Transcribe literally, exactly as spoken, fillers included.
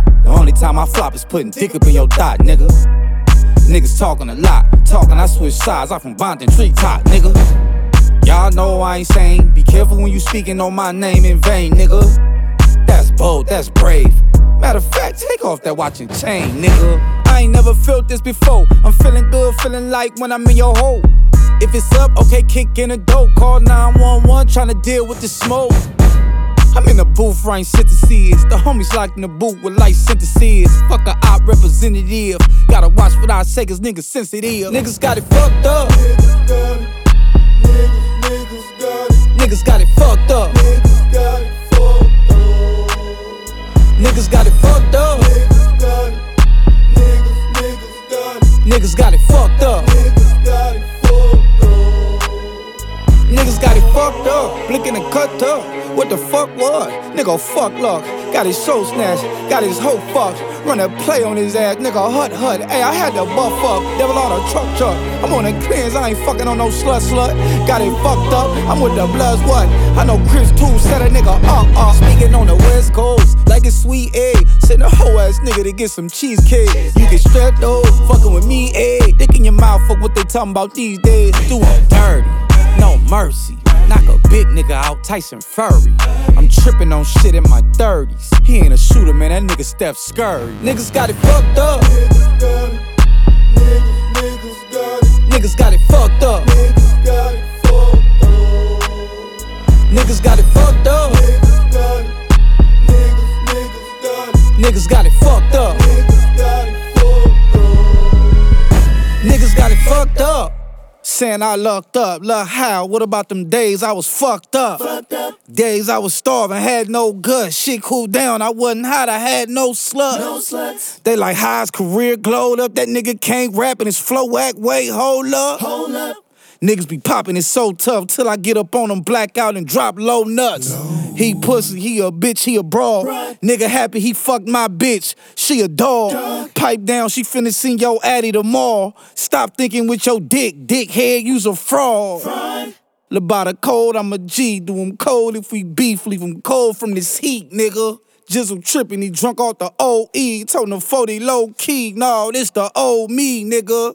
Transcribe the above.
The only time I flop is putting dick up in your thigh, nigga. Niggas talking a lot, talking I switch sides, I from Bonton treetop, nigga. Y'all know I ain't sane, be careful when you speaking on my name in vain, nigga. That's bold, that's brave. Matter of fact, take off that watch and chain, nigga. I ain't never felt this before. I'm feeling good, feeling like when I'm in your hole. If it's up, okay, kick in the dope. Call nine one one, tryna deal with the smoke. I'm in the booth, writing synthesis. The homies locked in the booth with light synthesis. Fuck a op representative. Gotta watch what I say, cause niggas sensitive. Niggas got it fucked up. Niggas got it. Niggas, niggas got it. Niggas got it fucked up. Niggas got it fucked up. Niggas got it fucked up. Niggas got it. Niggas, niggas got it. Niggas got it fucked up. Niggas got it fucked up. Niggas got it fucked up. Blinking and cut up. What the fuck what? Nigga fuck luck. Got his soul snatched. Got his hoe fucked. Run a play on his ass. Nigga hut hut. Hey, I had to buff up. Devil on a truck truck. I'm on a cleanse. I ain't fucking on no slut slut. Got it fucked up. I'm with the bloods what? I know Chris too. Set a nigga up up. Speaking on the west coast. Like it's sweet egg. Send a hoe ass nigga to get some cheesecake. You get strapped though. Fucking with me egg. Dick in your mouth. Fuck what they talking about these days. Do 'em dirty. No mercy. Knock a big nigga out, Tyson Fury. I'm tripping on shit in my thirties. He ain't a shooter, man, that nigga Steph Scurry. Niggas got it fucked up. Niggas got it. Niggas, niggas got it. Niggas got it fucked up. Niggas got it fucked up. Niggas got it fucked up. Niggas got it. Niggas, niggas got it. Niggas got it fucked up. Niggas got it fucked up. Niggas got it fucked up. Saying I lucked up, look how, what about them days I was fucked up? Fucked up. Days I was starving, had no guts. Shit cooled down, I wasn't hot, I had no sluts. No sluts. They like how his career glowed up. That nigga can't rap and his flow act, wait, hold up. Hold up. Niggas be popping it so tough till I get up on them, black out and drop low nuts. No. He pussy, he a bitch, he a broad. Right. Nigga happy he fucked my bitch, she a dog. dog. Pipe down, she finna sing your addy tomorrow. Stop thinking with your dick, dickhead, you's a fraud. Fraud. Labada cold, I'm a G, do him cold if we beef, leave him cold from this heat, nigga. Jizzle tripping, he drunk off the O E, told him forty low key, nah, this the old me, nigga.